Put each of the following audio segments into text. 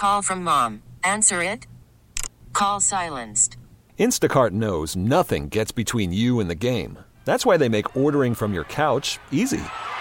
Call from mom. Answer it. Call silenced. Instacart knows nothing gets between you and the game. That's why they make ordering from your couch easy.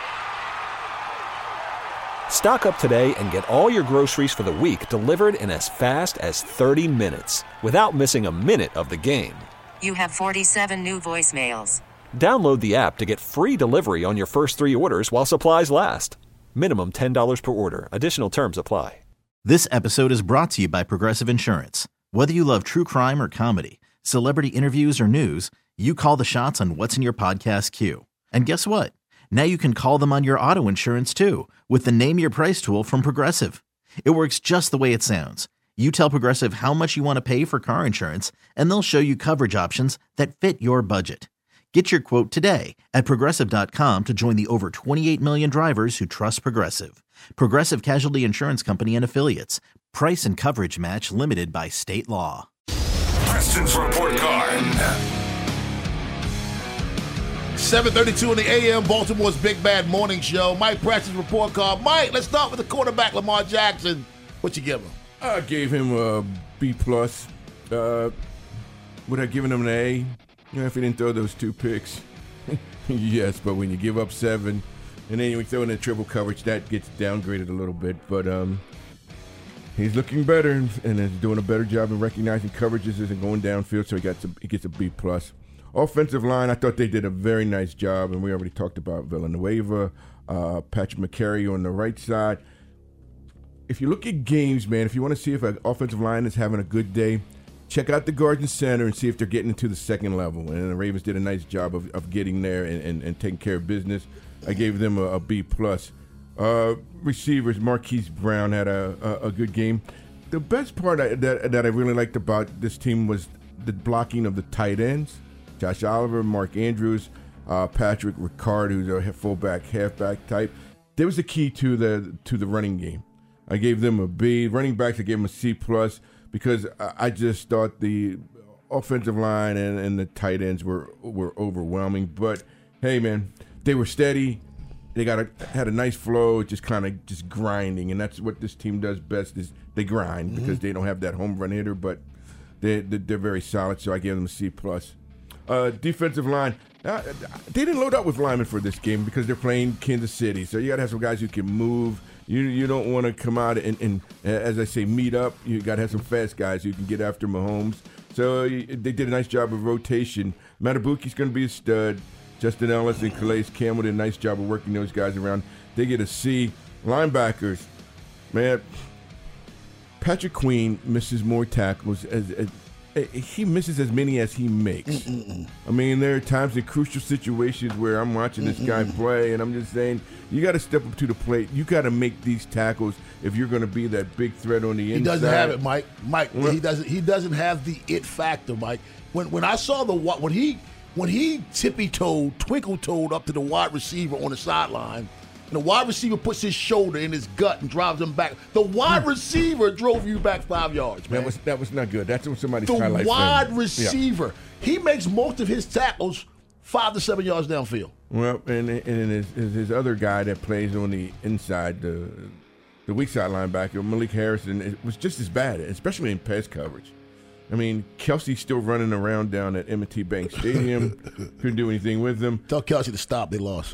Stock up today and get all your groceries for the week delivered in as fast as 30 minutes without missing a minute of the game. You have 47 new voicemails. Download the app to get free delivery on your first 3 orders while supplies last. Minimum $10 per order. Additional terms apply. This episode is brought to you by Progressive Insurance. Whether you love true crime or comedy, celebrity interviews or news, you call the shots on what's in your podcast queue. And guess what? Now you can call them on your auto insurance too with the Name Your Price tool from Progressive. It works just the way it sounds. You tell Progressive how much you want to pay for car insurance, and they'll show you coverage options that fit your budget. Get your quote today at Progressive.com to join the over 28 million drivers who trust Progressive. Progressive Casualty Insurance Company and Affiliates. Price and coverage match limited by state law. Preston's Report Card. 7:32 in the a.m. Baltimore's Big Bad Morning Show. Mike Preston's Report Card. Mike, let's start with the quarterback, Lamar Jackson. What you give him? I gave him a B+. Would I given him an A? If he didn't throw those 2 picks. Yes, but when you give up 7 and then you throw in a triple coverage, that gets downgraded a little bit. But he's looking better and is doing a better job of recognizing coverages and going downfield, so he gets a B+. Offensive line, I thought they did a very nice job, and we already talked about Villanueva, Patrick McCary on the right side. If you look at games, man, if you want to see if an offensive line is having a good day, check out the guards and center and see if they're getting into the second level. And the Ravens did a nice job of getting there and taking care of business. I gave them a B+. Receivers, Marquise Brown had a good game. The best part that I really liked about this team was the blocking of the tight ends. Josh Oliver, Mark Andrews, Patrick Ricard, who's a fullback, halfback type. They was the key to the running game. I gave them a B. Running backs, I gave them a C+, because I just thought the offensive line and the tight ends were overwhelming. But hey, man, they were steady. They had a nice flow, just kind of just grinding, and that's what this team does best is they grind because they don't have that home run hitter, but they're very solid. So I gave them a C+. Defensive line, they didn't load up with linemen for this game because they're playing Kansas City. So you got to have some guys who can move. You don't want to come out and, as I say, meet up. You got to have some fast guys who can get after Mahomes. So they did a nice job of rotation. Matabuki's going to be a stud. Justin Ellis and Calais Campbell did a nice job of working those guys around. They get a C. Linebackers, man, Patrick Queen misses more tackles he misses as many as he makes. I mean, there are times in crucial situations where I'm watching this guy play, and I'm just saying, you got to step up to the plate. You got to make these tackles if you're going to be that big threat on the inside. He doesn't have it, Mike. He doesn't have the it factor, Mike. When I saw when he tippy-toed, twinkle-toed up to the wide receiver on the sideline, and the wide receiver puts his shoulder in his gut and drives him back. The wide receiver drove you back 5 yards, man. That was not good. That's what somebody's highlights. The wide receiver. Yeah. He makes most of his tackles 5 to 7 yards downfield. Well, and his other guy that plays on the inside, the weak side linebacker, Malik Harrison, it was just as bad, especially in pass coverage. I mean, Kelsey's still running around down at M&T Bank Stadium. Couldn't do anything with them. Tell Kelsey to stop. They lost.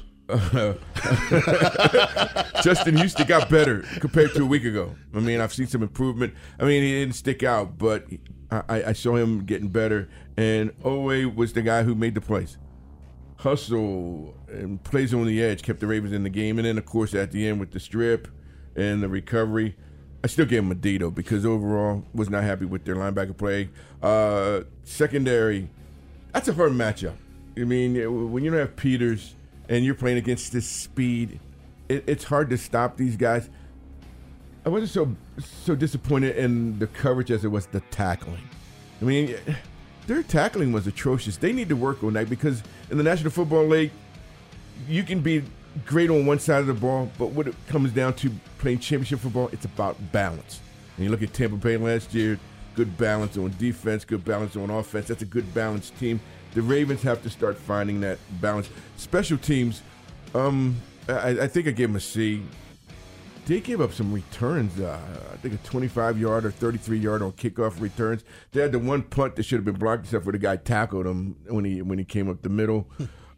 Justin Houston got better compared to a week ago. I mean, I've seen some improvement. I mean, he didn't stick out, but I saw him getting better. And Owe was the guy who made the plays. Hustle and plays on the edge kept the Ravens in the game. And then, of course, at the end with the strip and the recovery, I still gave him a D, though, because overall was not happy with their linebacker play. Secondary, that's a hard matchup. I mean, when you don't have Peters and you're playing against this speed, it's hard to stop these guys. I wasn't so disappointed in the coverage as it was the tackling. I mean, their tackling was atrocious. They need to work on that because in the National Football League, you can be great on one side of the ball, but when it comes down to playing championship football, it's about balance. And you look at Tampa Bay last year, good balance on defense, good balance on offense. That's a good balanced team. The Ravens have to start finding that balance. Special teams, I think I gave them a C. they gave up some returns. I think a 25-yard or 33-yard on kickoff returns. They had the one punt that should have been blocked, except for the guy tackled him when he came up the middle.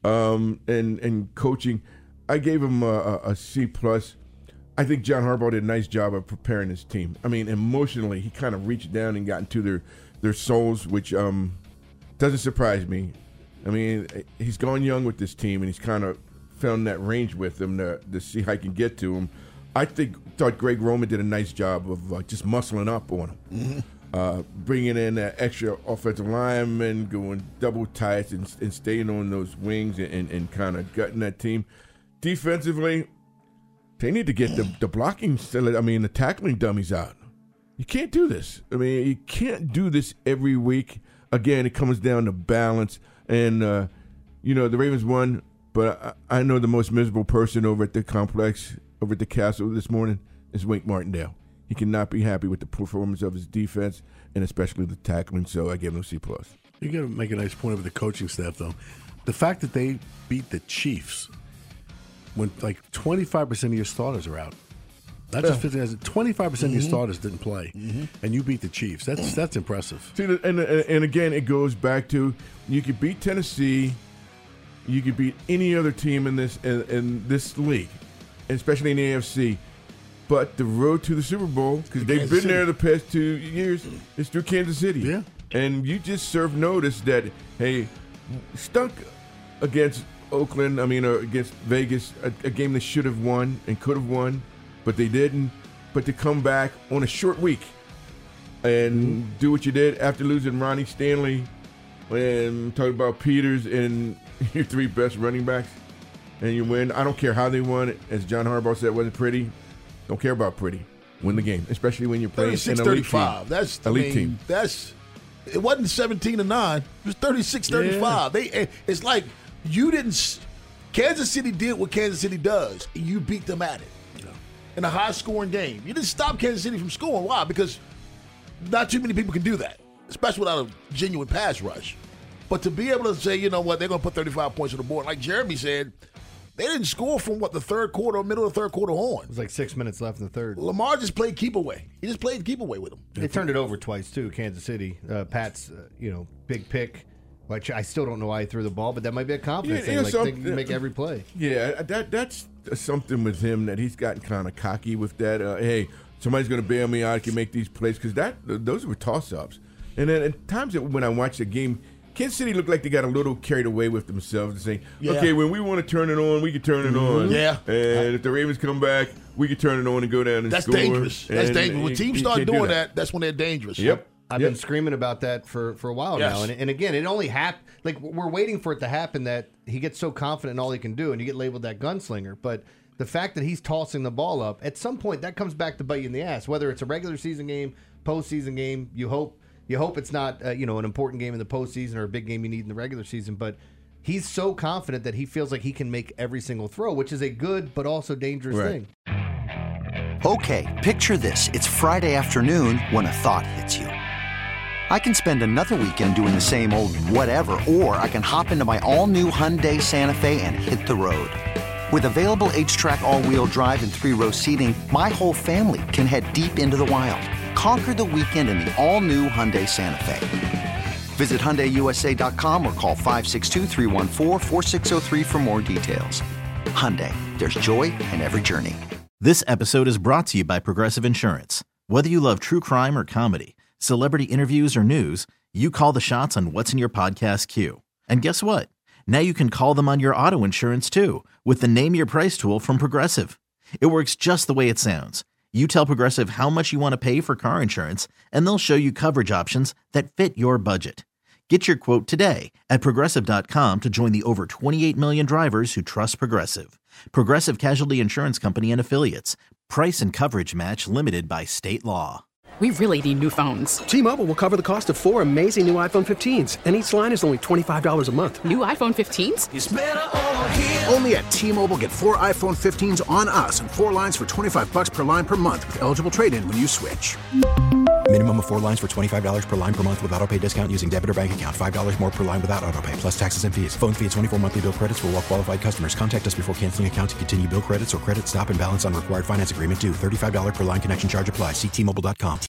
And coaching, I gave him a C+. I think John Harbaugh did a nice job of preparing his team. I mean, emotionally, he kind of reached down and got into their souls, which doesn't surprise me. I mean, he's gone young with this team, and he's kind of found that range with them to see how he can get to them. I thought Greg Roman did a nice job of just muscling up on him, bringing in that extra offensive lineman, going double tights, and staying on those wings and kind of gutting that team. Defensively, they need to get the blocking, the tackling dummies out. You can't do this. I mean, you can't do this every week. Again, it comes down to balance. And, the Ravens won, but I know the most miserable person over at the complex, over at the castle this morning, is Wink Martindale. He cannot be happy with the performance of his defense and especially the tackling, so I give him a C+. You got to make a nice point of the coaching staff, though. The fact that they beat the Chiefs when like 25% of your starters are out. Not just 50, 25% of your starters didn't play, and you beat the Chiefs. That's impressive. See, and again, it goes back to you could beat Tennessee, you could beat any other team in this league, especially in the AFC. But the road to the Super Bowl, because they've been there the past 2 years, is through Kansas City. Yeah, and you just served notice that stunk against Oakland. Against Vegas, a game they should have won and could have won. But they didn't. But to come back on a short week and do what you did after losing Ronnie Stanley and talking about Peters and your three best running backs, and you win. I don't care how they won. As John Harbaugh said, it wasn't pretty. Don't care about pretty. Win the game, especially when you're playing an elite team. That's elite team. It wasn't 17-9. It was 36-35. Yeah. It's like you didn't. Kansas City did what Kansas City does. And you beat them at it. In a high-scoring game. You didn't stop Kansas City from scoring. Why? Because not too many people can do that, especially without a genuine pass rush. But to be able to say, you know what, they're going to put 35 points on the board, like Jeremy said, they didn't score from, the third quarter or middle of the third quarter on. It was like 6 minutes left in the third. Lamar just played keep away. He just played keep away with them. They turned it over twice, too, Kansas City. Pat's, big pick. Which I still don't know why he threw the ball, but that might be a confidence thing. Like, he can make every play. Yeah, that's something with him that he's gotten kind of cocky with that. Hey, somebody's going to bail me out. I can make these plays because those were toss-ups. And then at times when I watched the game, Kansas City looked like they got a little carried away with themselves and saying, okay, when we want to turn it on, we can turn it on. Yeah. And if the Ravens come back, we can turn it on and go down and score. That's dangerous. That's dangerous. When teams start doing that, that's when they're dangerous. Yep. I've been screaming about that for a while now. And again, it only happened. Like, we're waiting for it to happen that he gets so confident in all he can do and you get labeled that gunslinger. But the fact that he's tossing the ball up, at some point that comes back to bite you in the ass. Whether it's a regular season game, postseason game, you hope it's not an important game in the postseason or a big game you need in the regular season. But he's so confident that he feels like he can make every single throw, which is a good but also dangerous thing. Okay, picture this. It's Friday afternoon when a thought hits you. I can spend another weekend doing the same old whatever, or I can hop into my all-new Hyundai Santa Fe and hit the road. With available H-Track all-wheel drive and 3-row seating, my whole family can head deep into the wild. Conquer the weekend in the all-new Hyundai Santa Fe. Visit HyundaiUSA.com or call 562-314-4603 for more details. Hyundai, there's joy in every journey. This episode is brought to you by Progressive Insurance. Whether you love true crime or comedy, celebrity interviews or news, you call the shots on what's in your podcast queue. And guess what? Now you can call them on your auto insurance too with the Name Your Price tool from Progressive. It works just the way it sounds. You tell Progressive how much you want to pay for car insurance, and they'll show you coverage options that fit your budget. Get your quote today at Progressive.com to join the over 28 million drivers who trust Progressive. Progressive Casualty Insurance Company and Affiliates. Price and coverage match limited by state law. We really need new phones. T-Mobile will cover the cost of 4 amazing new iPhone 15s, and each line is only $25 a month. New iPhone 15s? It's better over here. Only at T-Mobile, get 4 iPhone 15s on us and 4 lines for $25 per line per month with eligible trade-in when you switch. Minimum of 4 lines for $25 per line per month with autopay discount using debit or bank account. $5 more per line without autopay, plus taxes and fees. Phone fee at 24 monthly bill credits for well qualified customers. Contact us before canceling account to continue bill credits or credit stop and balance on required finance agreement due. $35 per line connection charge applies. See T-Mobile.com.